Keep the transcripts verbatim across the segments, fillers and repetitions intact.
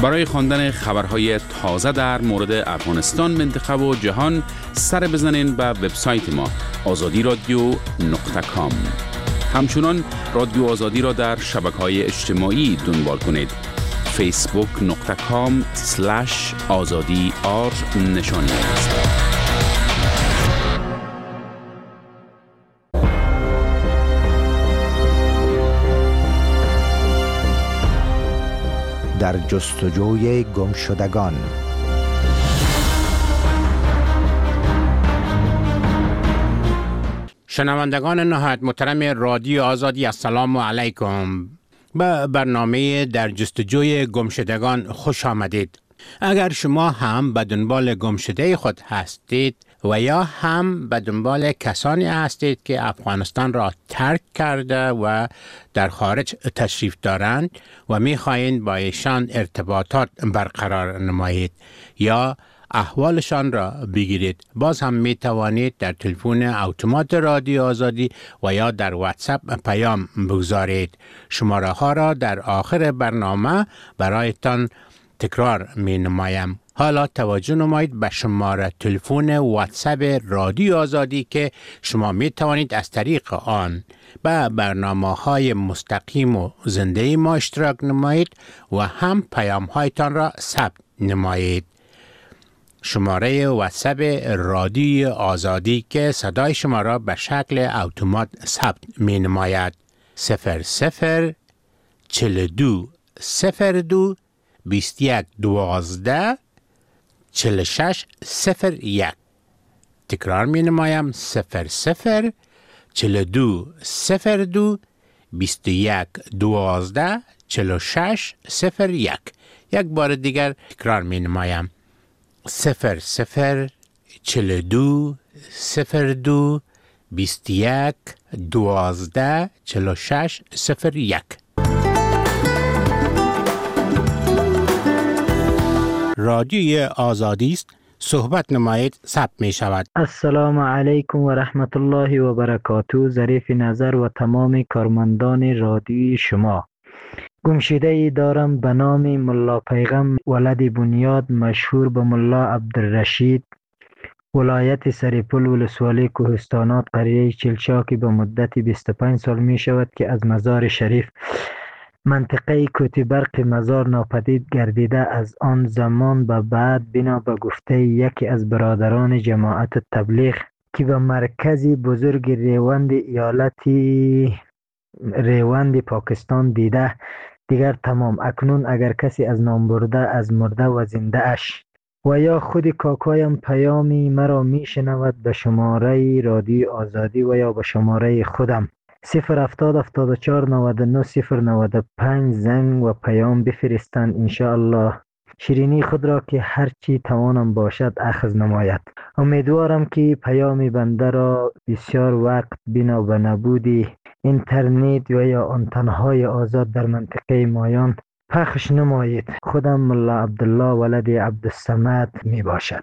برای خواندن خبرهای تازه در مورد افغانستان، منطقه و جهان سر بزنین به وبسایت ما آزادی رادیو نقطه کام. همچنان رادیو آزادی را در شبکه‌های اجتماعی دنبال کنید. فیسبوک نقطه کام سلش آزادی آر نشانی است. در جستجوی گمشدگان. شنوندگان نهایت محترم رادیو آزادی، السلام علیکم. به برنامه در جستجوی گمشدگان خوش آمدید. اگر شما هم به دنبال گمشده خود هستید و یا هم به دنبال کسانی هستید که افغانستان را ترک کرده و در خارج تشریف دارند و می‌خواهید با ایشان ارتباطات برقرار نمایید یا احوالشان را بگیرید، باز هم می توانید در تلفن اتومات رادیو آزادی و یا در واتساپ پیام بگذارید. شماره ها را در آخر برنامه برایتان تکرار می نمایم. حالا توجه نمایید به شماره تلفن واتساپ رادیو آزادی که شما می توانید از طریق آن به برنامه های مستقیم و زنده ما اشتراک نمایید و هم پیام هایتان را ثبت نمایید. شماره واتساپ رادیو آزادی که صدای شما را به شکل اتومات ثبت می نماید صفر صفر چل دو صفر دو بیست یک دوازده چل شش صفر یک. تکرار می نمایم صفر صفر چل دو صفر دو بیست یک دوازده چل شش صفر یک. یک بار دیگر تکرار می نمایم صفر صفر چل دو صفر دو بیست یک دوازده چل شش صفر یک. رادیوی آزادی است. صحبت نمایید ثبت می شود. السلام علیکم و رحمت الله و برکاته. ظریف نظر و تمام کارمندان رادیوی شما. گمشده ای دارم به نام ملا پیغم ولد بنیاد، مشهور به ملا عبدالرشید، ولایت سریپل، ولسوالی کوهستانات، قریه چلچاکی. به مدت بیست و پنج سال می شود که از مزار شریف منطقه کوتی برق مزار ناپدید گردیده. از آن زمان به بعد بنا به گفته یکی از برادران جماعت تبلیغ که به مرکزی بزرگ ریوند ایالتی ریوند پاکستان دیده، دیگر تمام. اکنون اگر کسی از نام برده از مرده و زنده اش و یا خود کاکایم پیامی مرا می شنود به شماره رادیو آزادی و یا به شماره خودم صفر هفتاد هفتاد و چهار نود و نه صفر نود و پنج زنگ و پیام بفرستند. انشاءالله شیرینی خود را که هرچی توانم باشد اخذ نماید. امیدوارم که پیام بنده را بسیار وقت بنا به نبودی اینترنت و یا آنتنهای آزاد در منطقه مایان پخش نمایید. خودم ملا عبدالله ولد عبدالصمد می باشد.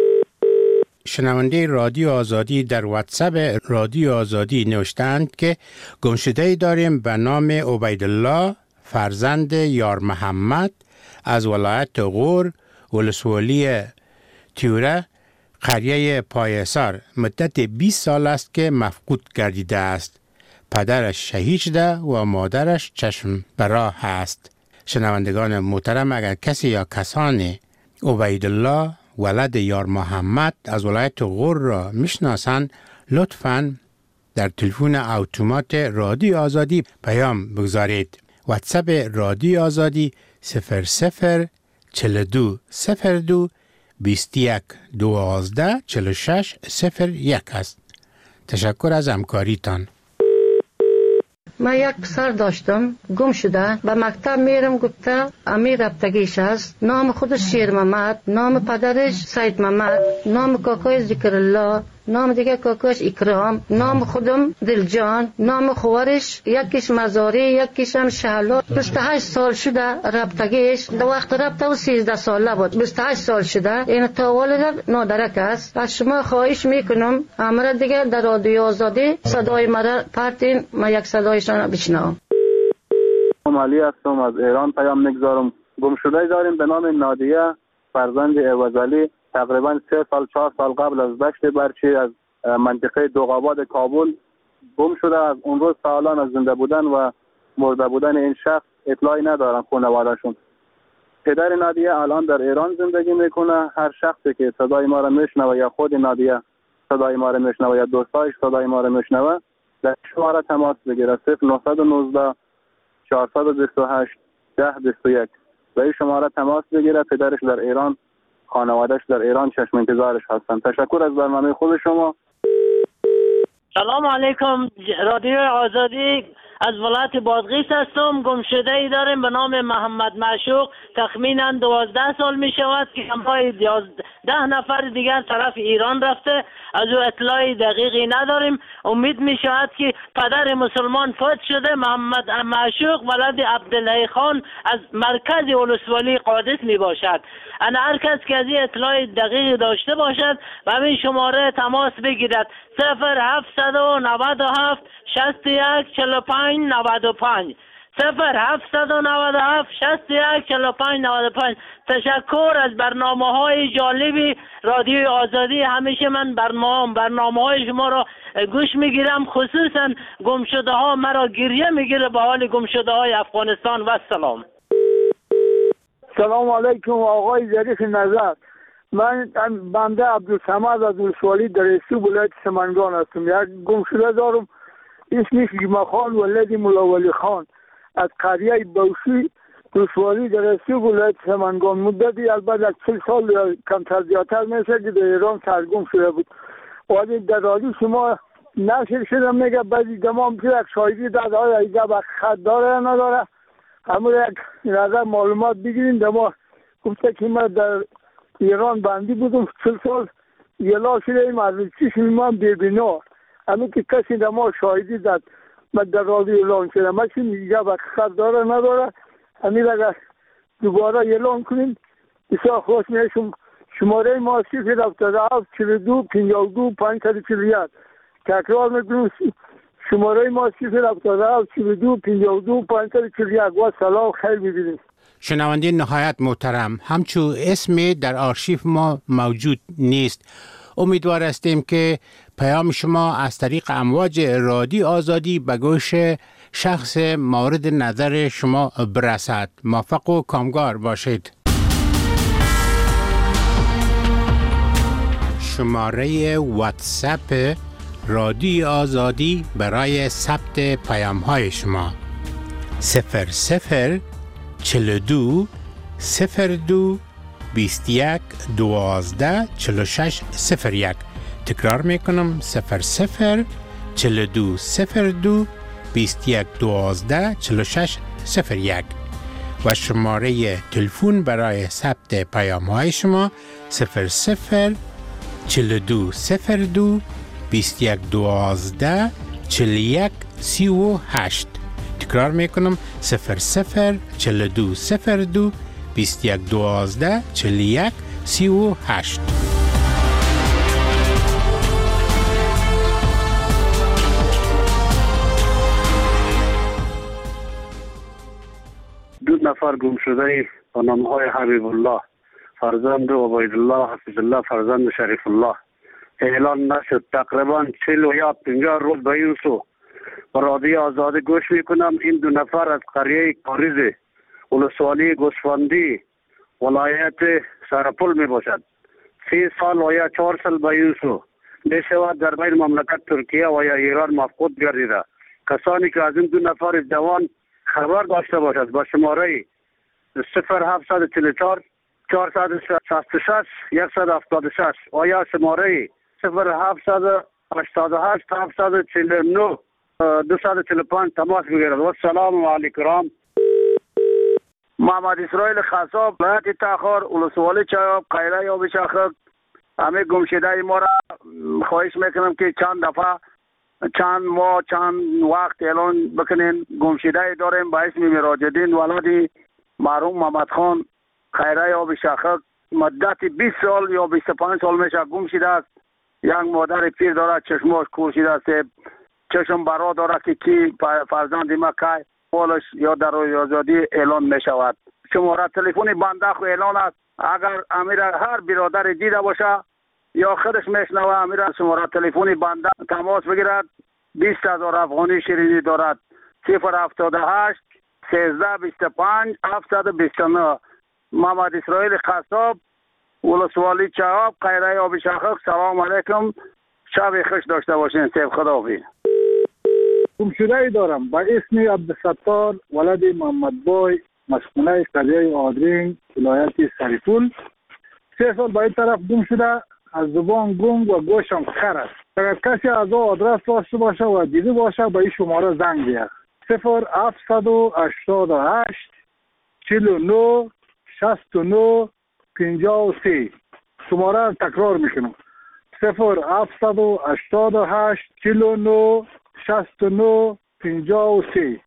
شنونده رادیو آزادی در واتساپ رادیو آزادی نوشتند که گمشده‌ای داریم به نام عبیدالله فرزند یار محمد از ولایت غور، ولسوالی تیوره، قریه پایسار. مدت بیست سال است که مفقود گردیده است. پدرش شهید شده و مادرش چشم براه است. شنوندگان محترم، اگر کسی یا کسانی عبیدالله ولد یار محمد از ولایت غور را میشناسند، لطفاً در تلفن اتومات رادیو آزادی پیام بگذارید. واتساپ رادیو آزادی صفر صفر چل دو صفر دو بیست یک دوازده چل شش صفر یک است. تشکر از همکاریتان. من یک پسر داشتم گم شده، به مکتب میرم، گفته امیر ربطگیش است، نام خودش شیر محمد، نام پدرش سید محمد، نام کاکای ذکر الله، نام دیگه کاکاش اکرام، نام خودم دلجان، نام خوارش یکیش مزاری یکیش هم شهلا. بیست و هشت سال شده ربطگیش، در وقت ربطه و سیزده ساله بود. بیست و هشت سال شده. این تا والد نادرک است. از شما خواهش میکنم امر دیگه در رادیو آزادی صدای مرا پرتین، ما یک صدایشان بشنوم. علی هستم، از ایران پیام میگذارم. گمشده داریم به نام نادیه فرزند عوضعلی، تقریبا سه سال چهار سال قبل از دشت برچی از منطقه دوغاباد کابل گم شده. از اون روز تا الان از زنده بودن و مرده بودن این شخص اطلاعی ندارن خانواده‌شون. پدر نادیه الان در ایران زندگی میکنه. هر شخصی که صدای ما را میشنوه یا خود نادیه صدای ما را میشنوه یا دوستایش صدای ما را میشنوه، در شماره تماس بگیره صفر نه یک نه چهارصد و بیست و هشت ده بیست و یک و این شماره تماس بگیره. پدرش در ایران، خانوادهش در ایران چشم انتظارش هستن. تشکر از برنامه خوب شما. سلام علیکم. رادیو آزادی از ولایت بادغیس هستم. گمشده ای داریم به نام محمد معشوق، تخمینا دوازده سال می شود که همراه ده نفر دیگر طرف ایران رفته. از او اطلاعی دقیقی نداریم. امید می شود که پدر مسلمان فوت شده. محمد معشوق ولد عبدالله خان از مرکز ولسوالی قادس می باشد. انا هر کس که از این اطلاع دقیقی داشته باشد و همین شماره تماس بگیرد صفر هفتصد و نود و هفت شصت و یک چهل و پنج نود و پنج صفر هفتصد و نود و هفت شصت و یک چهل و پنج نود و پنج. تشکر از برنامه های جالبی رادیو آزادی. همیشه من برنامه برنامه های شما را گوش میگیرم، خصوصا گمشده ها مرا گریه میگیره به حال گمشده های افغانستان. و سلام. سلام علیکم آقای ظریف نظر. من بنده عبدالصمد از ولسوالی در استو ولایت سمنگان هستم. یک گمشده دارم اسمش جمعه خان ولد مولا ولی خان از قریه بوشی ولسوالی در استو ولایت سمنگان. مدتی البته چهل سال یا کمتر زیادتر میشه که در ایران سرگم شده بود. ولی در رادیو شما نشر شده میگه بعضی دمام که یک شاهدی داده های ایجا با خط داره یا نداره، همون یک نظر معلومات بگیرین. دما گفته که من در ایران بندی بودم چل سال یلا شده ایم از چشم من ببینا. همین که کسی دما شاهدی داد من در رادیو اعلان شده. من چی میگه با خط داره نداره، همین اگر دوباره اعلان کنیم بسیار خوش میشم. شماره ما صفر هفتاد و هفت چهل و دو پنجاه و دو پانصد و چهل و یک. تکرار میکنم شماره ما صفر هفتاد و هفت چهل و دو پنجاه و دو پانصد و چهل و یک. و سلام خیر ببینید. شنونده نهایت محترم، همچون اسمی در آرشیف ما موجود نیست. امیدوار هستیم که پیام شما از طریق امواج رادیو آزادی به گوش شخص مورد نظر شما برسد. موفق و کامگار باشید. شماره واتساپ رادیو آزادی برای ثبت پیام های شما صفر صفر چهل و دو صفر دو بیست و یک دوازده چهل و شش صفر یک. تکرار میکنم صفر صفر چهل و دو صفر دو بیست و یک دوازده چهل و شش صفر یک و شماره تلفن برای ثبت پیام های شما صفر صفر چهل و دو صفر دو بیست و یک دوازده چهل و یک سی و هشت. تکرار میکنم صفر صفر چهل و دو صفر دو بیست و یک دوازده چهل و یک سی و هشت. دو نفر گم شده با نامهای حبیب الله فرزند عبید الله حفظ الله فرزند شریف الله اعلان نشد. تقریبا چهل و یا پنجاه روز به این سو با رادیو آزادی گوش میکنم. این دو نفر از قریه کاریز ولسوالی گوسفندی ولایت سرپل می باشد. سی سال و یا چهار سال به این سو می شود در بین مملکت ترکیه و یا ایران مفقود گردیده. کسانی که از این دو نفر جوان خبر داشته باشد با شماره صفر هفتصد چهل و چهار چهارصد و شصت و شش صد و هفتاد و شش و یا شماره صفر هفتصد هشتاد و هشت هفتصد و چهل و نه دویست و چهل و پنج تماس بگیرد. و سلام علیکم. محمد اسرائیل خصاب ولایت تاخر ولسوالی چایاب قیره یا بشاخک. همه گمشده ما را خواهش میکنم که چند دفعه چند ماه چند وقت اعلان بکنین. گمشده داریم با اسم مراجدین ولادی مرحوم محمد خان خیره یا بشاخک. مدت بیست سال یا بیست و پنج سال میشه گم شده است. یک مادر پیر داره چشماش کور شده است. چشم برا داره که کی فرزند ما که پولش یا در رادیو آزادی اعلان می شود. شماره تلفن بنده خو اعلان است. اگر امیر هر برادر دیده باشه یا خودش میشنوه امیر شماره تلفن بنده تماس بگیرد. بیست هزار افغانی شیرینی دارد. صفر هفتاد و هشت سیزده بیست و پنج هفتصد و بیست و نه. محمد اسرائیل قصاب، ولسوالی چهاب، قیره آب شخص. سلام علیکم، شب خوش داشته باشین. سیف خداحافظ. گمشده ای دارم با اسم عبدالستار ولد محمد بای، مسکونه قریه آدرین، ولایت سریپول. سه سال با این طرف گم شده، از زبان گم و گوشم خر است. اگر کسی از او آدرس داشته باشه و دیده باشه با این شماره زنگ بیاد. صفر هفتصد و هشتاد و هشت چهل و نه شصت و نه پنجاه و سه. شماره را تکرار میکنم. صفر هفتصد و هشتاد و هشت چهل و نه شصت و نه پنجاه و سه.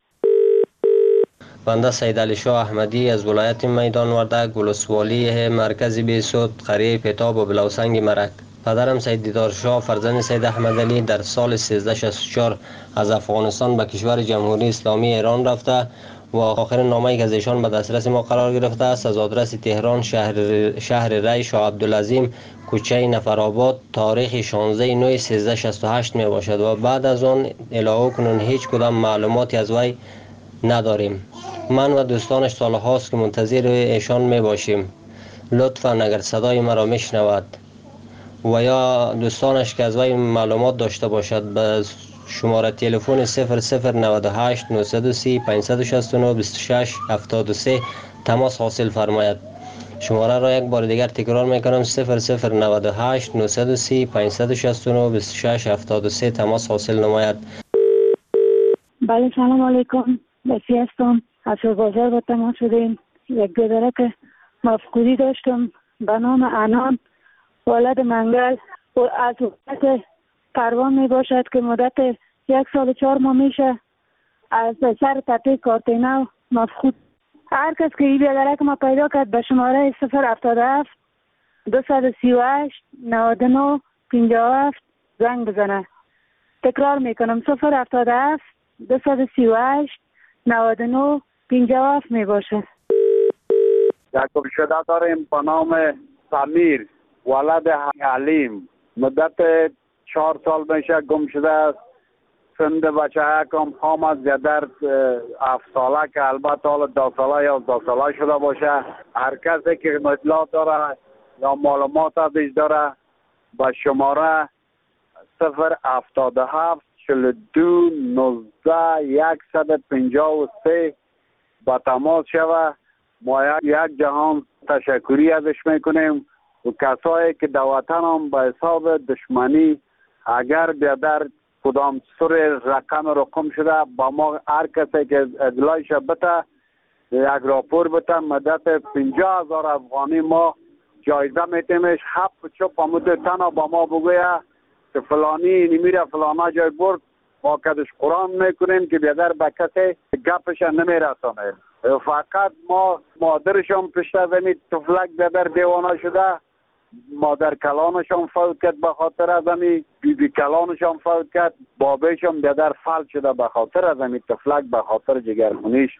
بنده سید علی شاه احمدی از ولایت میدان وردک، ولسوالی مرکز بیسود، قریه پتاب و بلوسنگ مرک. پدرم سید دیدار شاه فرزند سید احمد علی در سال سیزده شصت و چهار از افغانستان به کشور جمهوری اسلامی ایران رفته و آخرین نامه‌ای که از ایشان به دسترس ما قرار گرفته است از آدرس تهران، شهر شهر ری، شاه عبدالعظیم، کوچه نفرآباد، تاریخ شانزده نه سیزده شصت و هشت می باشد و بعد از آن الهو کنون هیچ کدام معلوماتی از وی نداریم. من و دوستانش سالهاست که منتظر ایشان می باشیم. لطفاً اگر صدای مرا میشنود و یا دوستانش که از وی معلومات داشته باشد به شماره تلفن صفر صفر نود و هشت نهصد و سی پانصد و شصت و نه بیست و شش هفتاد و سه تماس حاصل فرماید. شماره را یک بار دیگر تکرار میکنم: صفر صفر نود و هشت نهصد و سی پانصد و شصت و نه بیست و شش هفتاد و سه تماس حاصل نماید. بله سلام علیکم، بسی هستم. از بازار با تماس شدیم. یک دادره که مفقودی داشتم به نام انان ولد منگل و از وقت پروان می باشد که مدت یک سال و چهار ماه میشه از سر تپه کارتینو مفقود. هر کس که این بیادره که ما پیدا کرد به شماره صفر هفتاد و هفت دویست و سی و هشت نود و نه پنجاه و هفت زنگ بزنه. تکرار میکنم: صفر هفتاد و هفت دویست و سی و هشت نود و نه پنجاه و هفت می باشه. یک گمشده داریم به نام سمیر ولد علیم. مدت چهار سال میشه گم شده است. سند بچه کم هم از در هفت ساله که البته حالا دو ساله یا دو ساله شده باشه. هر کسی که اطلاعات داره یا معلومات ازش داره با شماره صفر هفتاد و هفت چهل و دو نوزده صد و پنجاه و سه با تماس شوه. ما یک جهان تشکری ازش میکنیم و کسایی که در وطن هم به حساب دشمنی اگر بیادر کدام سر رقم رقم شده با ما هر کسی که اطلاعش بده یک راپور بده مدت پنجاه هزار افغانی ما جایزه میتیمش. هفت چپ آمده تنها با ما بگویه که فلانی نمیره فلانا جای برد، ما کدش قرآن میکنیم که بیادر به کسی گپش نمیرسانه. فقط ما مادرشان پشت زمین تفلک بیادر دیوانه شده، مادر کلانشان فوت کرد به خاطر از امی، بی بی کلانشان فوت کرد، بابیشان بیادر فلج شده به خاطر از امی تفلک، به خاطر جگرخونیش.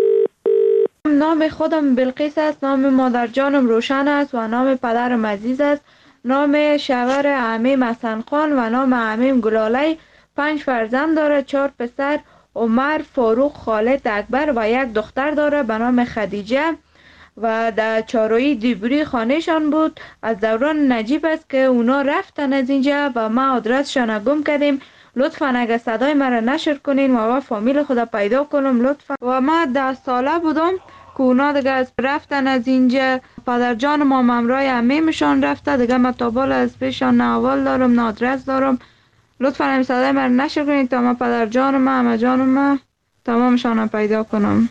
نام خودم بلقیس است، نام مادر جانم روشن است و نام پدرم عزیز است. نام شوهر عمیم حسن خان و نام عمیم گلالی. پنج فرزند داره، چهار پسر: عمر، فاروق، خالد، اکبر و یک دختر داره به نام خدیجه و در چارویی دیبری خانهشان بود. از دوران نجیب است که اونا رفتن از اینجا و ما آدرسشان گم کردیم. لطفا اگر صدای مرا نشر کنین و ما فامیل خدا پیدا کنم لطفا. و ما ده ساله بودم که اونا دیگه از رفتن از اینجا. پدر جان ما ممرای عمیمشان رفته دیگه. ما تابال از پیشان نه اول دارم نه آدرس دارم. لطفا همین صدای مرا نشر کنین تا ما پدر جان ما همه جان ما تمامشان پیدا کنم.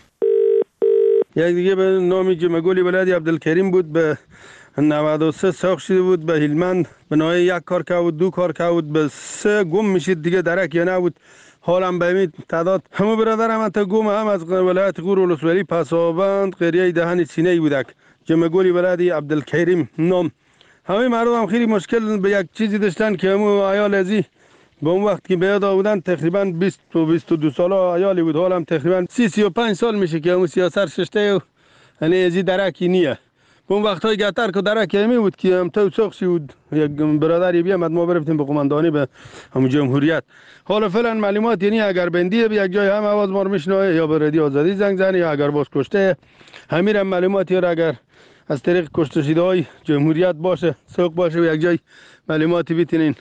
یک دیگه به نامی جمگولی ولدی عبدالکریم بود، به نود و سه ساخت شده بود، به هلمند به نوعی یک کار که بود دو کار که بود به سه گم میشید دیگه درک یا نبود. حالم به امید تعداد همه برادرم انتا گم هم از ولایت غور ولسوالی پسابند قریه دهن سینه بودک. جمگولی ولدی عبدالکریم نام. همه مردم هم خیلی مشکل به یک چیزی داشتن که همو عیال ازی با اون وقت که بیاد آبودن تقریبا بیست و بیست و دو ساله عیالی بود. حالم تقریبا سی سی و پنج سال میشه که همو سیاست ششته و یعنی ازی درکی نیه. اون وقتای گتر که درک همی بود که هم تو ساخشی بود یک برادری بیامد ما برفتیم به قماندانی به همون جمهوریت. حالا فعلا معلومات یعنی اگر بندی به یک جای هم آواز ما رو میشنوه یا به رادیو آزادی زنگ زنه یا اگر باز کشته همین هم معلوماتی را اگر از طریق کشته شده های جمهوریت باشه سوق باشه و یک جای معلوماتی بیتینین.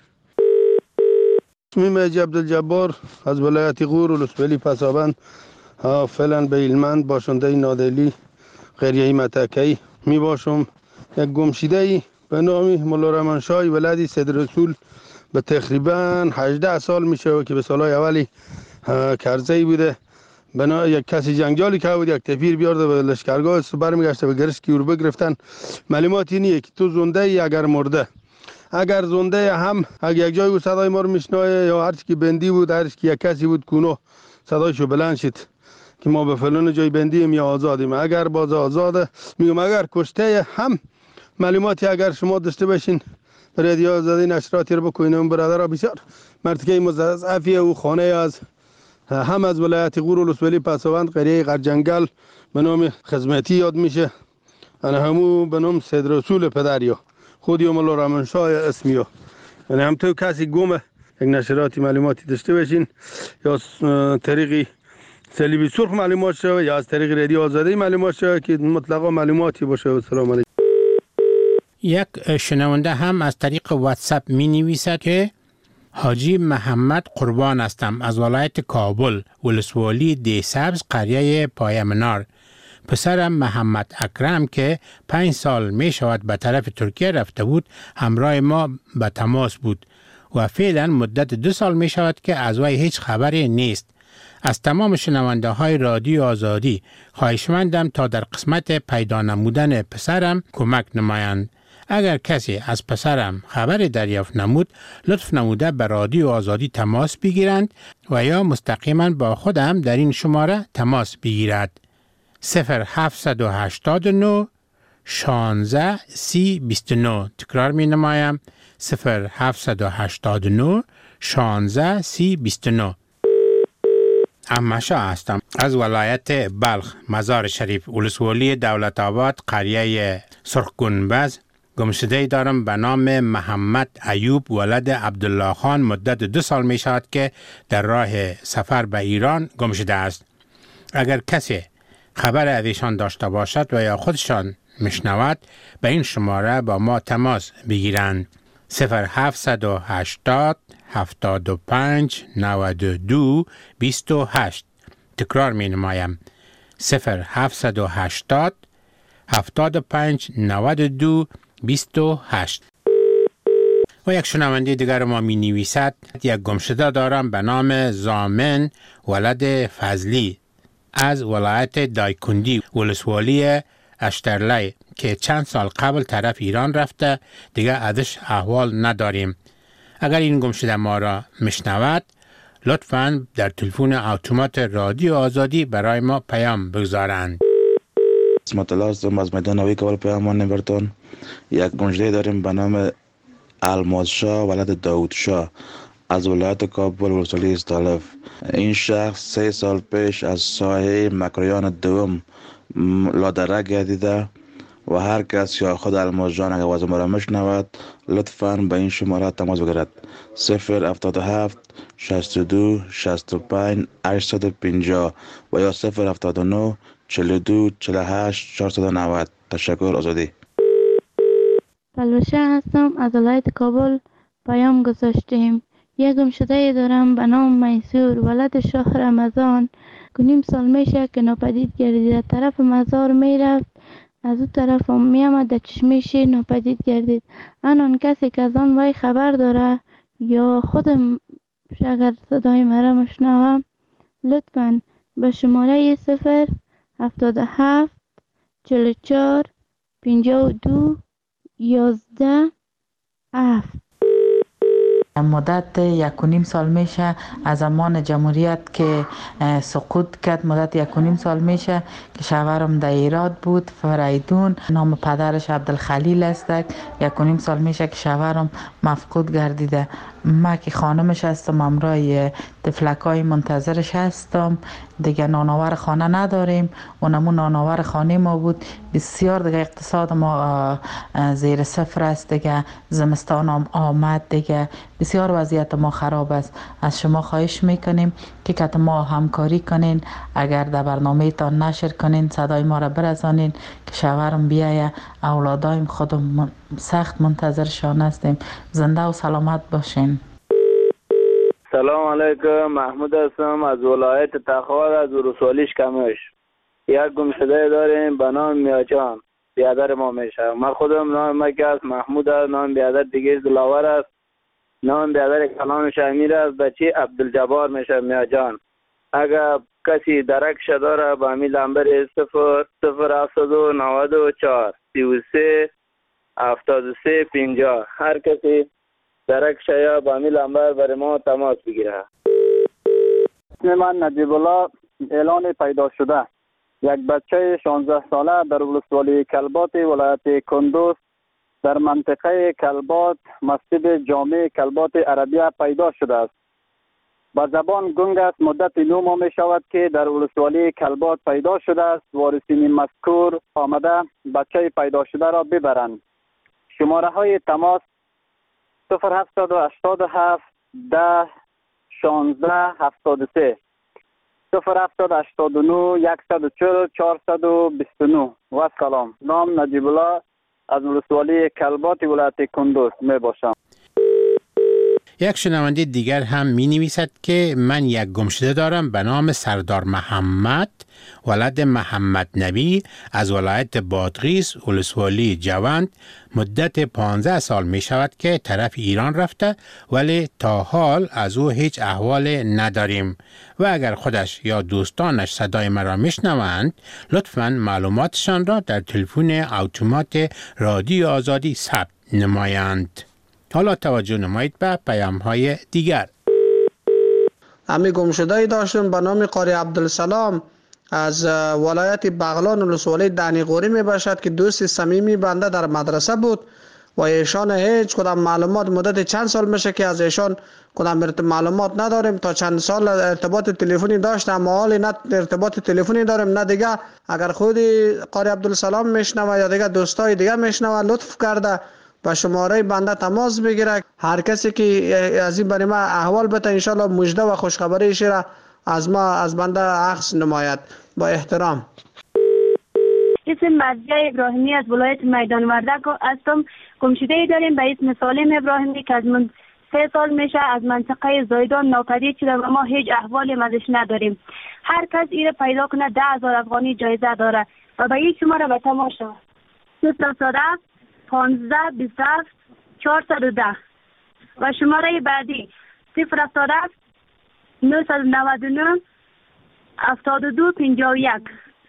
اسمیم حاجی عبدالجبار از ولایت غور و لسبلی پسابند فعلا به هلمند باشنده نادلی قریه متکی می باشم. یک گمشیده ای به نام مولا رحمانشاه ولدی سید رسول به تقریبا هجده سال میشه که به سالهای اولی کرزی بوده. بنا یک کسی جنگجالی که بود یک تفیر بیارده به لشکرگاه برمیگشته به گرش کیور بگرفتن. معلوماتی اینه که تو زنده ای اگر مرده اگر زنده هم اگر یک جای بود صدای ما رو میشنوه یا هر چی که بندی بود هر چی که یک کسی بود کونو صدایشو بلند شد که ما به فلان جای بندیم یا آزادیم. اگر باز آزاده میگم اگر کشته هم معلوماتی اگر شما داشته باشین رادیو آزادی نشراتی رو بکنین. اون برادرها بسیار مرتکه مضاعفی او خانه از هم از ولایت غور و لسبلی پسابند قریه قرجنگل به نام خدمتی یاد میشه. انا همو به نام سید رسول پدریا خودی مولا رحمانشاه اسمیو. یعنی هم تو کسی گم یک نشراتی معلوماتی داشته باشین یا طریقی صلیبی سرخ معلومات شده یا از طریق رادیو آزادی معلومات شده که مطلقا معلوماتی باشه. و سلام علیکم. یک شنونده هم از طریق واتساپ می نویسد که حاجی محمد قربان هستم از ولایت کابل ولسوالی دی سبز قریه پایمنار. پسرم محمد اکرم که پنج سال می شود به طرف ترکیه رفته بود همراه ما به تماس بود و فعلا مدت دو سال می شود که از وی هیچ خبری نیست. از تمام شنونده های رادیو آزادی خواهشمندم تا در قسمت پیدا نمودن پسرم کمک نمایند. اگر کسی از پسرم خبری دریافت نمود لطف نموده به رادیو آزادی تماس بگیرند و یا مستقیما با خودم در این شماره تماس بگیرد. صفر هفت هشت نه شانزده سی بیست و نه. تکرار می نمایم صفر هفت هشت نه شانزده سی بیست و نه. احمدشاه هستم از ولایت بلخ مزار شریف ولسوالی دولت آباد قریه سرخ گنبز. گمشده دارم به نام محمد ایوب ولد عبدالله خان. مدت دو سال می شود که در راه سفر به ایران گمشده است. اگر کسی خبر از ایشان داشته باشد و یا خودشان میشنود به این شماره با ما تماس بگیرند. صفر هفت هشتاد هفتاد و پنج نود و دو بیست و هشت. تکرار می نمایم صفر هفت هشتاد هفتاد و پنج نود و دو بیست و هشت. و یک شنونده دیگر ما می نویسد یک گمشده دارم به نام زامن ولد فضلی از ولایت دایکندی ولسوالی اشترلی که چند سال قبل طرف ایران رفته دیگه ازش احوال نداریم. اگر این گمشده ما را میشنود لطفاً در تلفن اتومات رادیو آزادی برای ما پیام بگذارند. اسمت الله هستم از میدان نوی کابل پیامان نبرتون. یک گمشده داریم به نام الماس شاه ولد داود شاه از ولایت کابل ولسوالی استالف. این شخص سه سال پیش از ساحه مکریان دوم لادره گردیده و هر کس یا خود الماس جان اگر آواز ما را میشنود لطفاً به این شماره تماس بگیرد. صفر هفتاد و هفت شصت و دو شصت و پنج هشتصد و پنجاه و یا صفر هفتاد و نه چهل و دو چهل و هشت چهارصد و نود. تشکر. آزادی. بلوشه هستم از ولایت کابل پیام گذاشتیم. یک گمشده دارم به نام میسور ولد شاه رمضان که نیم سال میشه که ناپدید گردید. طرف مزار میرفت از او طرف هم میامد در چشمه شیر ناپدید گردید. آن کسی که از آن وی خبر داره یا خودم اگر صدای مرا مشنوه لطفاً به شماره صفر هفتاد و هفت چهل و چهار پنجاه و دو یازده هفت. مدت یک و نیم سال میشه از زمان جمهوریت که سقوط کرد. مدت یک و نیم سال میشه که شوهرم در ایراد بود فریدون. نام پدرش عبدالخلیل است. یک و نیم سال میشه که شوهرم مفقود گردیده. ما که خانمش هستم همراه تفلکای منتظرش هستم. دیگه نانآور خانه نداریم، اونمون نانآور خانه ما بود. بسیار دیگه اقتصاد ما زیر صفر است. دیگه زمستان هم آمد، دیگه بسیار وضعیت ما خراب است. از شما خواهش میکنیم که کت ما همکاری کنین، اگر در برنامه تان نشر کنین صدای ما را برسانین که شوهرم بیایه، اولادایم خودم سخت منتظرشان هستیم. زنده و سلامت باشین. سلام علیکم، محمود هستم از ولایت تخار از ولسوالی کمش. یک گمشده داریم به نام میاجان، بیادر ما میشه. من خودم نام مکه است، محمود است. نام بیادر دیگه دلاور است. نام بیادر کلانش امیر است. بچه عبدالجبار میشه میاجان. اگر کسی درکش داره با می لنبر صفر صفر هفتاد و نود و چهار سی و سه هفتاد و سه پنجاه، هر کسی درکش یا با می لنبر بر ما تماس بگیره. اسم من نجیب الله، اعلان پیدا شده. یک بچه شانزده ساله در ولسوالی کلبات ولایت کندوز در منطقه کلبات مسجد جامع کلبات عربیه پیدا شده است. با زبان گنگ است. مدت نو ماه می شود که در ولسوالی کلبات پیدا شده است. وارثین مذکور آمده بچه پیدا شده را ببرند. شماره های تماس صفر هفتاد و هشتاد و هفت ده شانزده هفتاد و سه، صفر هفتاد هشتاد و نه یکصد و چهل چهارصد و بیست و نه. و سلام. نام نجیب الله از ولسوالی کلبات ولایت کندوز می باشم. یک شنونده دیگر هم می نویسد که من یک گمشده دارم به نام سردار محمد ولد محمد نبی از ولایت بادغیس ولسوالی جوند. مدت پانزده سال می شود که طرف ایران رفته ولی تا حال از او هیچ احوال نداریم و اگر خودش یا دوستانش صدای مرا میشنوند لطفاً معلوماتشان را در تلفن اتومات رادیو آزادی ثبت نمایند. حالا توجه نمایید به پیام های دیگر. امی گمشده داشتم به نام قاری عبدالسلام از ولایت بغلان ولسوالی دنیقوری می باشد که دوست صمیمی بنده در مدرسه بود و ایشان هیچ کدام معلومات مدت چند سال میشه که از ایشان کدام معلومات نداریم. تا چند سال ارتباط تلفنی داشتم اما حالی نه ارتباط تلفنی داریم نه دیگه. اگر خودی قاری عبدالسلام میشنوه یا دیگه دوستای دیگه میشنوه لطف کرده با شماره بنده تماس بگیره. هر کسی که از این برای ما احوال بده انشالله مژده و خوشخبری را از ما از بنده عکس نماید. با احترام. اسم مرضیه ابراهیمی از ولایت میدان وردک هستم. گمشده ای داریم به اسم سالم ابراهیمی که از من سه سال میشه از منطقه زایدان ناپدید شده و ما هیچ احوالی ازش نداریم. هر کس ایره پیدا کنه ده هزار افغانی جایزه داره و به این شماره به تماشا صفر صد پانزده بیست و هفت چهارصد و ده و شماره بعدی صفر صد نهصد و نود و نه هفتاد و دو پنجاه و یک.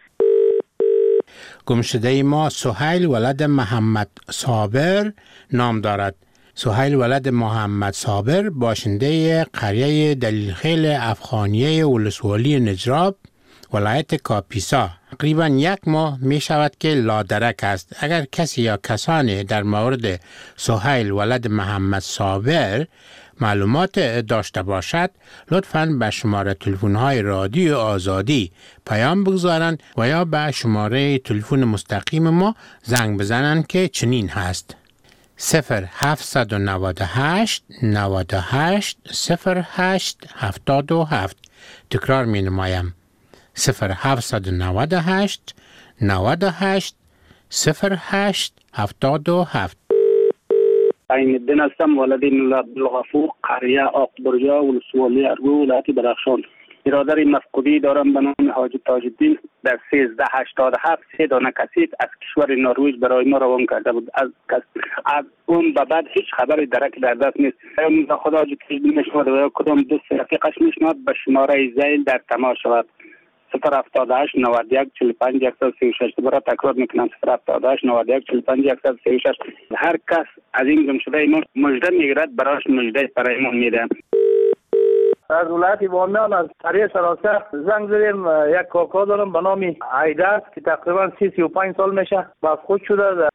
گمشده ما سهیل ولد محمد صابر نام دارد. سهیل ولد محمد صابر باشنده قریه دلیلخیل افغانیه ولسوالی نجراب ولایت کاپیسا تقریبا یک ماه می شود که لادرک است. اگر کسی یا کسانی در مورد سهیل ولد محمد صابر معلومات داشته باشد لطفاً به شماره تلفن های رادیو آزادی پیام بگذارند و یا به شماره تلفن مستقیم ما زنگ بزنند که چنین هست: صفر هفتصد و نود و هشت نود و هشت صفر هشت هفتاد و هفت. تکرار می نمایم: صفر هفتصد و نود و هشت نود و هشت صفر هشت هفتاد و هفت. عین الدین هستم، ولد مولا عبدالغفور، قریه آقبرجا ولسوالی ارگو ولایت بدخشان. برادر مفقودی دارم به نام حاجی تاج الدین در سیزده هشتاد و هفت سه دانه کسیف از کشور نروژ برای ما روان کرده بود. از از اون به بعد هیچ خبری درک در دست نیست. خدا حاجی تاج الدین میشود و کدام دوست رفیقش میشود به شماره زیل در تماس شود: صفر هفتاد و هشت نود و یک چهل و پنج صد و سی و شش. دوباره تکرار میکنم: صفر هفتاد و هشت نود و یک چهل و پنج صد و سی و شش. هر کس از این گمشده ما مژده میگیرد برایش مژده برایمون میده. از ولایت بامیان از قریه سراسر زنگ زدیم. یک کاکا دارم به نام عیدر که تقریبا سی سی و پنج سال میشه. باز خود شده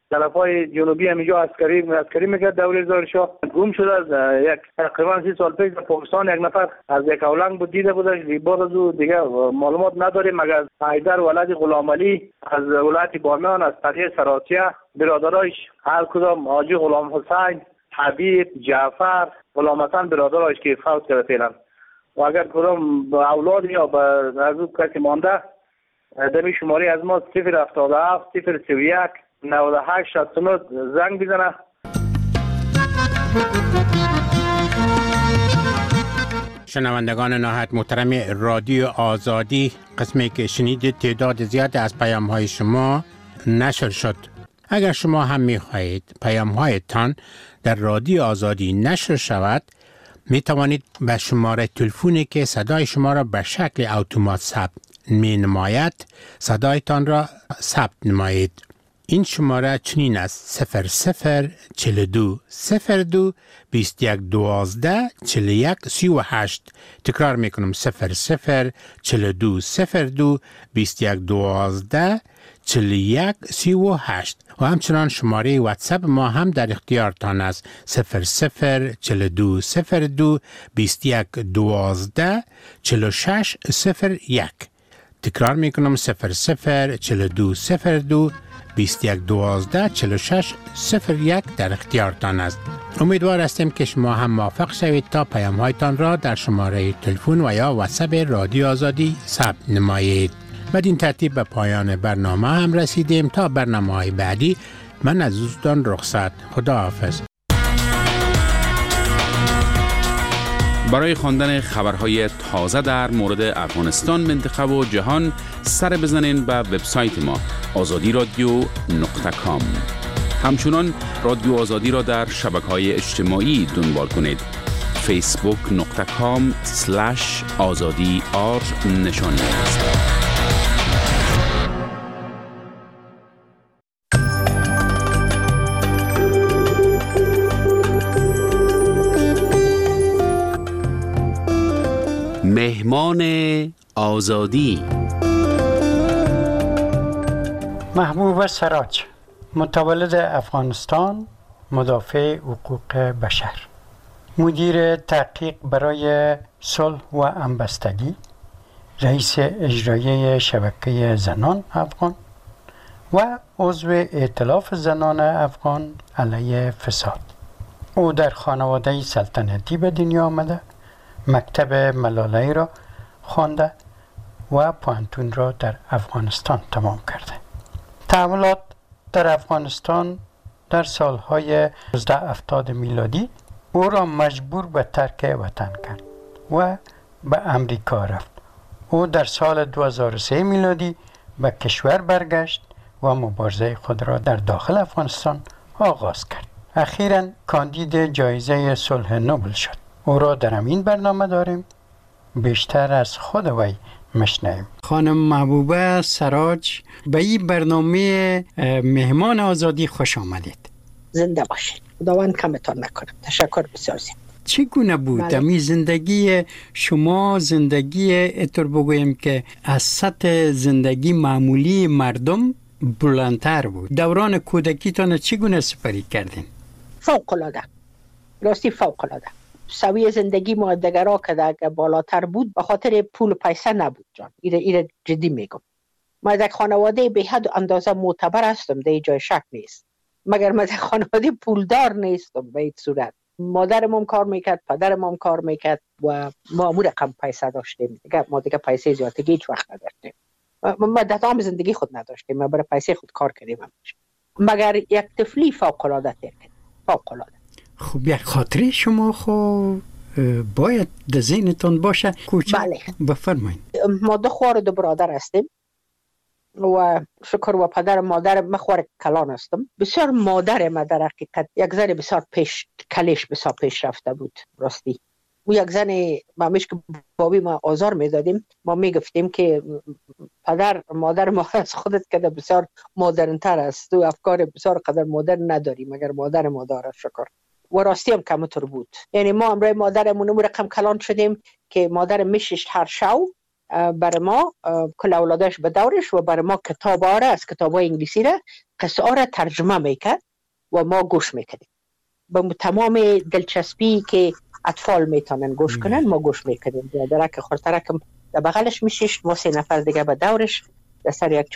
طرفای جنوبی همینجا عسکری عسکری میکرد دوره زار شاه. گم شده از یک تقریبا سی سال پیش در پاکستان یک نفر از یک اولنگ بود دیده بودش. بعد از او دیگه معلومات نداریم مگر از حیدر ولد غلام علی از ولایت بامیان از قریه سراتیه، برادرایش هر کدام حاجی غلام حسین، حبیب، جعفر، غلام حسن برادرایش که فوت کرده فعلا. و اگر کدام اولاد یا به از او کسی مانده دمی شماری از ما صفر هفتاد و هفت صفر سی و یک نود و هشت شصت و نه زنگ بزنه. شنوندگان نهایت محترم رادیو آزادی، قسمی که شنیدید تعداد زیاد از پیام های شما نشر شد. اگر شما هم می خواهید پیام هایتان در رادیو آزادی نشر شود، می توانید به شماره تلفنی که صدای شما را به شکل اتومات ثبت می نماید صدایتان را ثبت نمایید. این شماره چنین است: صفر صفر چهل و دو صفر دو بیست یک دوازده چهل و یک سی و هشت. تکرار میکنم: صفر صفر چهل و دو صفر دو بیست یک دوازده چهل و یک سی و هشت. و همچنان شماره واتساپ ما هم در اختیارتان است: صفر صفر چهل و دو صفر دو بیست یک دوازده چهل و شش صفر یک. تکرار میکنم: صفر صفر چهل و دو صفر دو بیست یک دوازده چهل و شش صفر یک در اختیارتان است. امیدوار هستیم که شما هم موفق شوید تا پیام هایتان را در شماره تلفن و یا واتساپ رادیو آزادی ثبت نمایید. بدین ترتیب به پایان برنامه هم رسیدیم. تا برنامه های بعدی من از دوستان رخصت. خدا حافظ. برای خواندن خبرهای تازه در مورد افغانستان، منطقه و جهان سر بزنین به وبسایت ما آزادی رادیو نقطه کام. همچنان رادیو آزادی را در شبکه‌های اجتماعی دنبال کنید: فیسبوک نقطه کام سلش آزادی آر نشانی است. مهمان آزادی محبوب سراج، متولد افغانستان، مدافع حقوق بشر، مدیر تحقیق برای صلح و همبستگی، رئیس اجرایی شبکه زنان افغان و عضو ائتلاف زنان افغان علیه فساد. او در خانواده سلطنتی به دنیا آمده، مکتب ملالایی را خوانده و پوهنتون را در افغانستان تمام کرده. تحولات در افغانستان در سالهای هزار و نهصد و هفتاد میلادی او را مجبور به ترک وطن کرد و به امریکا رفت. او در سال دو هزار و سه میلادی به کشور برگشت و مبارزه خود را در داخل افغانستان آغاز کرد. اخیراً کاندید جایزه صلح نوبل شد. او را در همین برنامه داریم، بیشتر از خود وی مشنویم. خانم محبوبه سراج، به این برنامه مهمان آزادی خوش آمدید. زنده باشید. خداوند کمتان نکنه. تشکر بسیار زیاد. چگونه بود امی زندگی شما، زندگی اتر بگویم که از سطح زندگی معمولی مردم بلندتر بود؟ دوران کودکیتان چگونه سپری کردین؟ فوق العاده، راستی فوق العاده. سوی زندگی ما دگرا که اگه بالاتر بود به خاطر پول و پیسه نبود جان. ایره ایره جدی میگم. ما از یک خانواده به حد و اندازه معتبر هستم، در جای شک نیست، مگر ما از یک خانواده پولدار نیستم به این صورت. مادرم هم کار میکرد، پدرم هم کار میکرد و ما امور رقم پیسه داشتیم دیگه. ما دیگه پیسه زیادگی هیچ وقت نداشتیم. ما در تمام زندگی خود نداشتیم، ما برای پیسه خود کار کردیم همش. مگر یک طفلی فوق العاده تر کرد، فوق العاده. خب یک خاطره شما خو باید در ذهنتان باشه کوچک. بله. بفرمایید. ما دو خوار و دو برادر هستیم و شکر و پدر مادر مخوار کلان هستم. بسیار مادر ما در حقیقت یک زن بسیار پیش کلیش بسیار پیش رفته بود. راستی او یک زن مامیش که بابی ما آزار میدادیم، ما میگفتیم که پدر مادر ما از خودت که بسیار مدرن‌تر است، تو افکار بسیار قدر مدرن نداری مگر مادر ما داره. شکر و راستی هم کمتر بود. یعنی ما امروز مادرمون رو رقم کلان شدیم که مادر میشش هر شو برای ما کل اولادش به دورش و برای ما کتاب آره از کتاب های انگلیسی را قصه آره ترجمه میکرد و ما گوش میکردیم. به تمام دلچسبی که اطفال میتونن گوش کنن ما گوش میکردیم. درک خورترکم در بغلش میشیش، ما سه نفر دیگه به دورش در سر یک